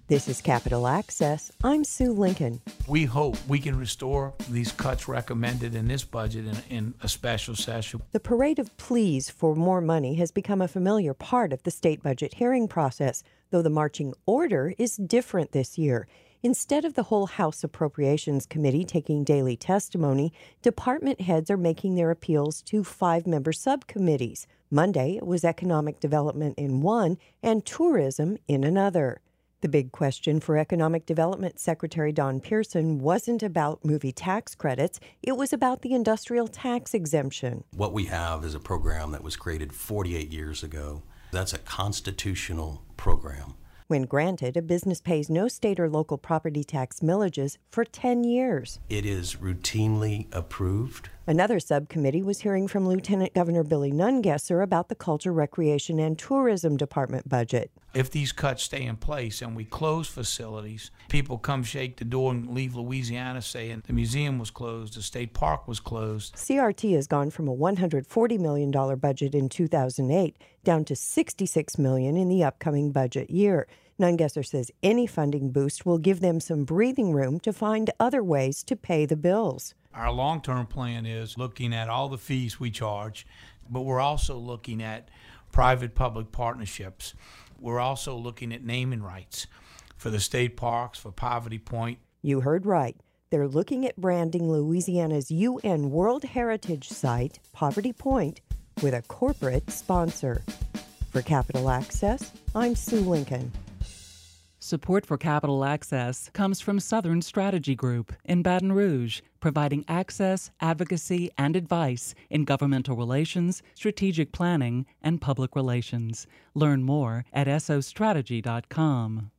This is Capital Access. I'm Sue Lincoln. We hope we can restore these cuts recommended in this budget in a special session. The parade of pleas for more money has become a familiar part of the state budget hearing process, though the marching order is different this year. Instead of the whole House Appropriations Committee taking daily testimony, department heads are making their appeals to 5-member subcommittees. Monday, it was economic development in one and tourism in another. The big question for Economic Development Secretary Don Pearson wasn't about movie tax credits. It was about the industrial tax exemption. What we have is a program that was created 48 years ago. That's a constitutional program. When granted, a business pays no state or local property tax millages for 10 years. It is routinely approved. Another subcommittee was hearing from Lieutenant Governor Billy Nungesser about the Culture, Recreation, and Tourism Department budget. If these cuts stay in place and we close facilities, people come shake the door and leave Louisiana saying the museum was closed, the state park was closed. CRT has gone from a $140 million budget in 2008 down to $66 million in the upcoming budget year. Nungesser says any funding boost will give them some breathing room to find other ways to pay the bills. Our long-term plan is looking at all the fees we charge, but we're also looking at private-public partnerships. We're also looking at naming rights for the state parks, for Poverty Point. You heard right. They're looking at branding Louisiana's UN World Heritage Site, Poverty Point, with a corporate sponsor. For Capital Access, I'm Sue Lincoln. Support for Capital Access comes from Southern Strategy Group in Baton Rouge, providing access, advocacy, and advice in governmental relations, strategic planning, and public relations. Learn more at sostrategy.com.